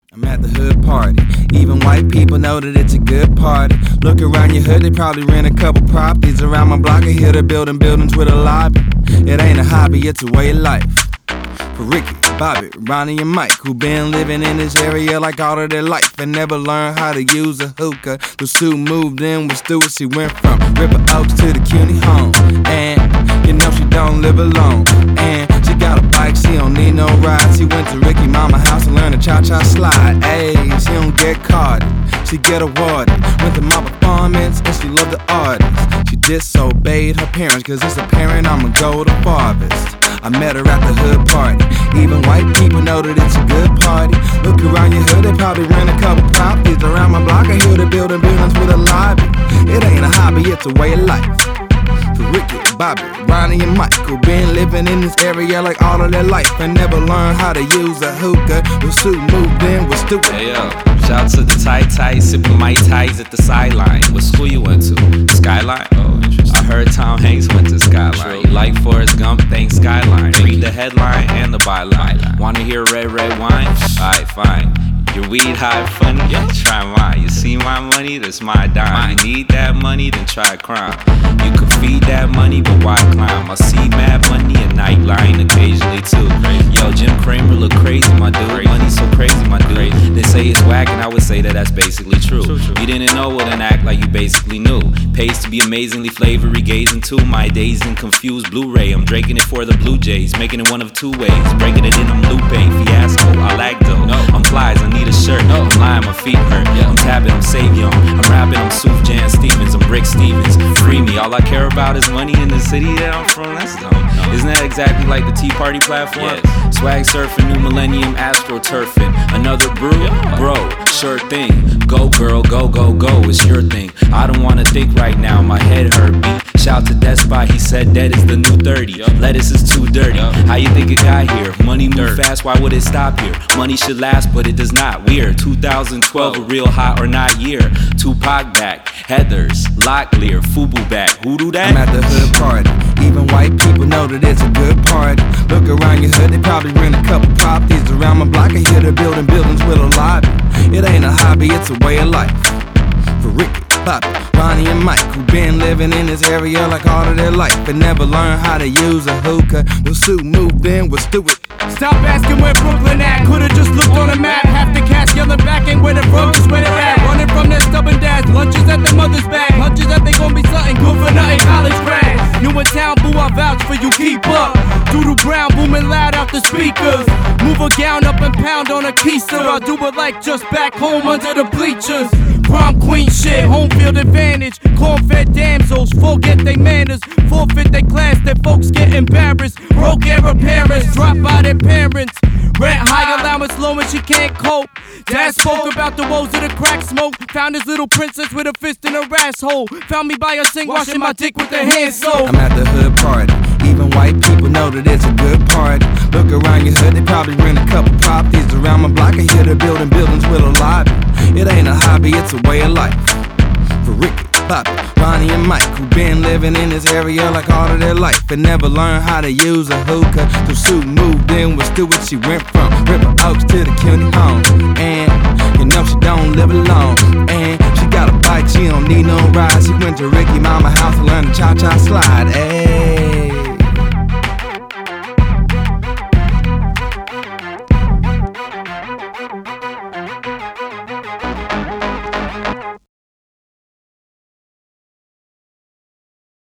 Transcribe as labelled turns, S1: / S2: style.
S1: I'm at the hood party. Even white people know that it's a good party. Look around your hood, they probably rent a couple properties. Around my block, I hear they're building buildings with a lobby. It ain't a hobby, it's a way of life. For Ricky, Bobby, Ronnie, and Mike, who been living in this area like all of their life and never learned how to use a hookah. The Sue moved in with Stuart. She went from River Oaks to the CUNY home. And you know she don't live alone. And she got a bike, she don't need no ride. She went to Ricky Mama house and learned to cha-cha slide. Ayy, she don't get carded, she get awarded. Went to my performance and she loved the artist. She disobeyed her parents, cause it's apparent I'ma go the farthest. I met her at the hood party. Even white people know that it's a good party. Look around your hood, they probably rent a couple properties. Around my block, I hear they're building buildings with a lobby. It ain't a hobby, it's a way of life. For Ricky, Bobby, Ronnie, and Mike, who been living in this area like all of their life and never learned how to use a hookah. The Sue moved in with Stuart.
S2: Hey yo, shout to the tight, sipping Mai Tais at the sideline. What school you went to? Skyline? Oh, interesting. I heard Tom Hanks went to Skyline. You like Forrest Gump? Thanks Skyline. Read the headline and the byline. Wanna hear red wine? Alright, fine. Your weed high funny? Yeah. Try mine. You see my money? That's my dime. You need that money? Then try crime. You could feed that money, but why climb? I see mad money and night lying occasionally too. Yo, Jim Cramer look crazy, my dude. Money so crazy, my dude. They say it's whack, and I would say that that's basically true. You didn't know, well then act like you basically knew. Pays to be amazingly flavory, gazing to my dazed and confused Blu-ray. I'm drinking it for the Blue Jays, making it one of two ways. Breaking it in, I'm Lupe, Fiasco, Alagdo. I'm flies, I need a shirt. I'm lying, my feet hurt. I'm tapping, I'm Savion. I'm rapping, I'm Sufjan Stevens. I'm Rick Stevens. Free me. All I care about is money in the city that I'm from. That's dumb. Isn't that exactly like the Tea Party platform? Yes. Swag surfing, new millennium, astro turfing. Another brew? Bro, sure thing. Go girl, go, go, go. It's your thing. I don't wanna think right now. My head hurt. Beat. Shout to Despot, he said dead is the new 30. Lettuce is too dirty. How you think it got here? Money move fast, why would it stop here? Money should last, but it does not. Weird. 2012, a real hot or not year. Tupac back, Heathers, Locklear, Fubu back. Who do that?
S1: I'm at the hood party. Even white people know that it's a good party. Look around your hood, they probably rent a couple properties. Around my block, I hear they're building buildings with a lobby. It ain't a hobby, it's a way of life. For Ricky, Bobby, Ronnie, and Mike, who been living in this area like all of their life and never learned how to use a hookah. The Sue moved in with Stuart.
S3: Stop asking where Brooklyn at. Could've just looked on the map. Half the cast yelling back ain't where the from, just where they at. Running from their stubborn dads. Lunches at their mother's bag. Hunches that they gon' be something good for nothing. College grads. New in town, boo, I vouch for you. Keep up. Doodle Brown booming loud out the speakers. Move a gown up and pound on a keister. I do it like just back home under the bleachers. Prom queen shit, home field advantage. Corn-fed damsels, forget they manners. Forfeit they class, their folks get embarrassed. Broke era parents, drop by their parents. Rent high allowance low and she can't cope. Dad spoke about the woes of the crack smoke. Found his little princess with a fist in her asshole. Found me by a sink, washing my dick with a hand soap.
S1: I'm at the hood party. Even white people know that it's a good party. Look around your hood, they probably rent a couple properties. Around my block, I hear they're building buildings with a lobby. It ain't a hobby, it's a way of life. For Ricky, Bobby, Ronnie, and Mike, who been living in this area like all of their life and never learned how to use a hookah. The Sue moved in with Stuart. She went from River Oaks to the CUNY home. And you know she don't live alone. And she got a bike, she don't need no ride. She went to Ricky Mama house and learned to cha-cha slide.